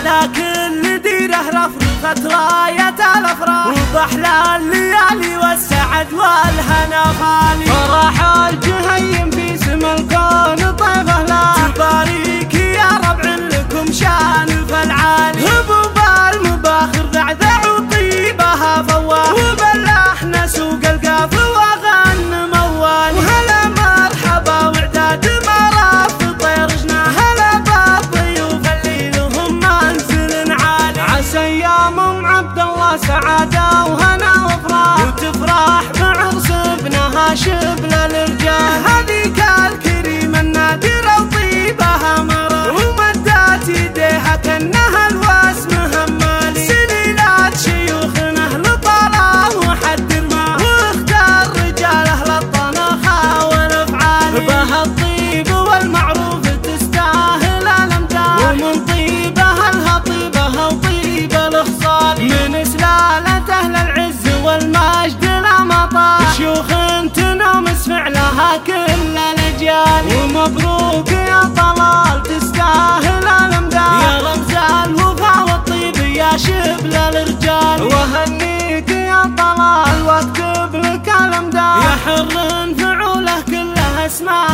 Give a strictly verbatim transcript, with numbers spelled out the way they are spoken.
على كل ديره رفرفت راية الافراح، وباحلى الليالي والسعد والهنا خالي. فرح الجهيم في سما الكون طيبه لا تبارك يا ربع لكم شان فالعالي. هبوب المباخر ذعذع وطيبها فواه، وبلحنا سوق القاف وغن موال. وهلا مرحبا وعداد مرف طير جناه، هلا بالضيوف اللي لهم منزل عالي. عسى ايام عبد الله سعاده وهنا وفراح، وتفرح بعرس ابنها شبل الرجال. هذيك الكريمه النادره وطيبها مرح، ومدت يديها كانها الواسمه مالي. سليلات شيوخنا لطلال وحد ما، واختار رجاله للطنخه والافعال. بها الطيب والمعروف تستاهل الامداد، ومن طيبها الهطيبه وطيب الخصال. من سلاله اهل العز والمجد لا مطال، شيوخ تنوم فعلها كل الاجيال. ومبروك يا طلال تستاهل الامداد، يا رمز الوفا والطيب يا شبل الرجال. وهنيك يا طلال واكتب لك الامداد، يا حر فعوله كلها اسماء